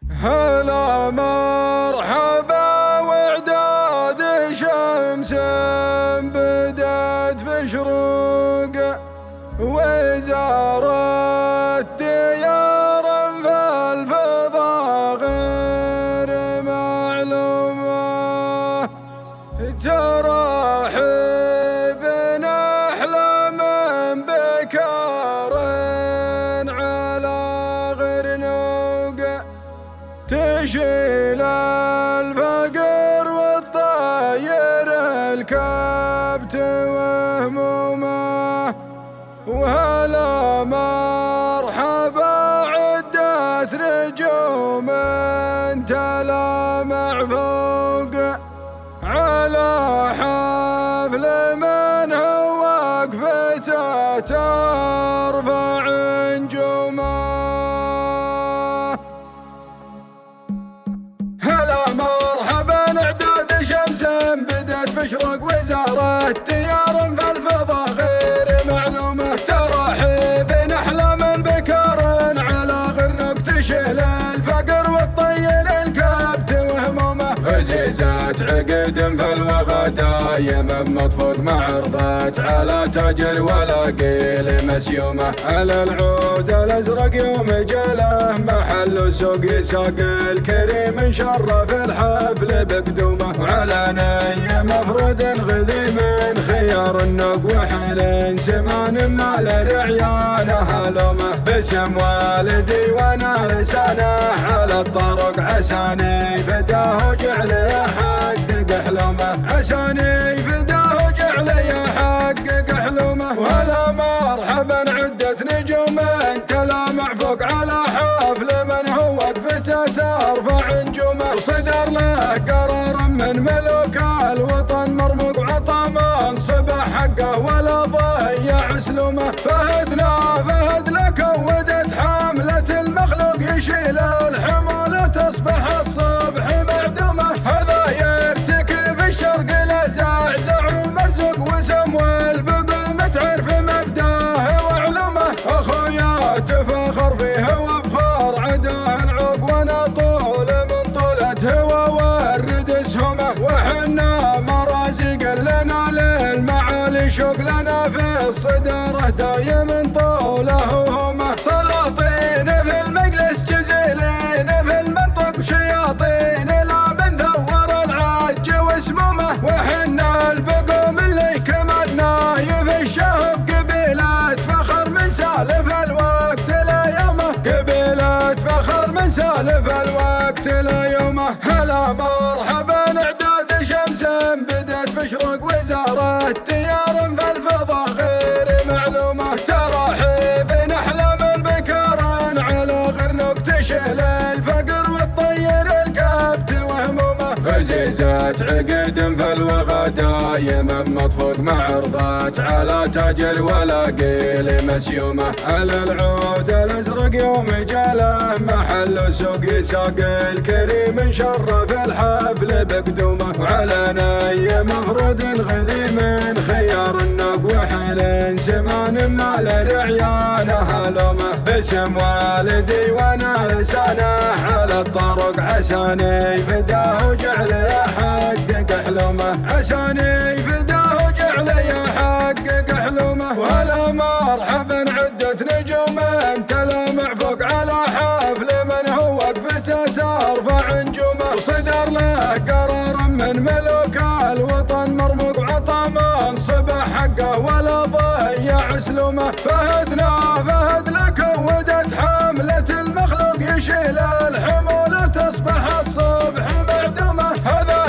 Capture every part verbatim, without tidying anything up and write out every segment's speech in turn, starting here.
هلا مرحبا وعداد شمس بدت في شروق وزارت ديار في الفضاء غير معلومة ترحب نحلم بكار على غرنوق تشيل الفقر والطاير الكبت وهمومه وهلا مرحبا عدت نجوم تلامع فوق على حفل من هو وقفته ترفع نجومه. هلا مرحبا اعداد شمس بدت فشرق وزارة ديار في الفضاء غير معلومة ترحب نحلم بكار على غرنوق تشيل الفقر والطير الكبت وهمومه غزيزات عقد في الوغى دايم مطفوق معرضات على تاج الولاقيل مسيومه على العود الازرق يوم جله محل سوق يساق الكريم شرف الحفل بقدومه وعلى ني مفرد غذي من خيار النوق وحل سمان مال رعيانه هلومه باسم والدي وانا لسانه على الطرق عساني فداه جعل يحقق حلومه عساني فداه جعل يحقق حلومه. وهلا مرحبا عدت نجوم تلامع فوق على حفل من هو وقفته ترفع نجومه وصدر له قرار من ملوك الوطن مرموق وعطى منصب حقه ولا ضيع سلومه فهدنا فهد لك ودت حملة المخلوق يشيل الحمولة تصبح الصبح معدومه هذا يرتكب الشرق لا زعزع ومرزوق وسم والبقوم تعرف مبداه وعلومه اخويا تفخر فيه وبخار عداه العوق وانا طول من طولته وورد سهمه وحنا مرازق لنا للمعالي شوق لنا في الصداره دايم طوله وهمه سلاطين في المجلس جزيلين في المنطق شياطين لا من ثور العج وسمومه وحنا البقوم اللي كملنا في الشهب قبيلات فخر من سالف الوقت لا يومه قبيلات فخر من سالف الوقت لا يومه. هلا مرحبا اعداد شمس بدت فشرق وزارة ديار في الفضاء غير معلومه ترحب نحلم بكار على غرنوق تشيل الفقر والطير الكبت وهمومه غزيزات عقد في الوغى دايم مطفوق معرضات على تاج الولاقيل مسيومه على العود الازرق يوم جله محل سوق يساق الكريم شرف الحفل بقدومه وعلى ني مفرد غذي من خيار النوق وحل سمان مال رعيانه هلومه باسم والدي وانا لسانه على الطرق عساني فداه جعل يحقق حلومه عساني فداه جعل يحقق حلومه. وهلا مرحبا عدت نجوم تلامع فوق على حفل من هو وقفته ترفع نجومه وصدر له قرار من ملوك الوطن مرموق وعطى منصب حقه ولا ضيع سلومه فهدنا فهد لك ودت حملة المخلوق يشيل الحمولة تصبح الصبح معدومه هذا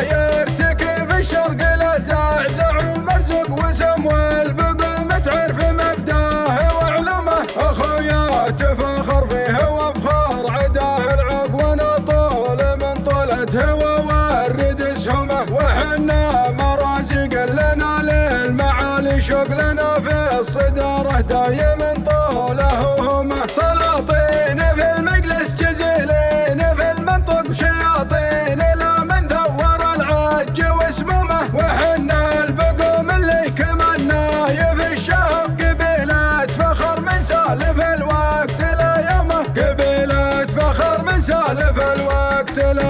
يرتكب الشرق لا زعزع ومرزوق وسم والبقوم تعرف مبداه وعلومه اخويا تفخر فيه وبخار عداه العوق وانا طول من طولته وورد سهمه وحنا مرازق لنا للمعالي شوق لنا في الصداره دايم طوله وهمه سلاطين في المجلس جزيلين في المنطق شياطين لا من ثور العج وسمومه وحنا البقوم اللي كملنا في الشهب قبيلات فخر من سالف الوقت لا يومه قبيلات فخر من سالف يحلف الوقت لا